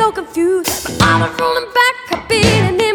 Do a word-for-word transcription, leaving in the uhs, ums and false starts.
so confused. But I was rolling back, I beating in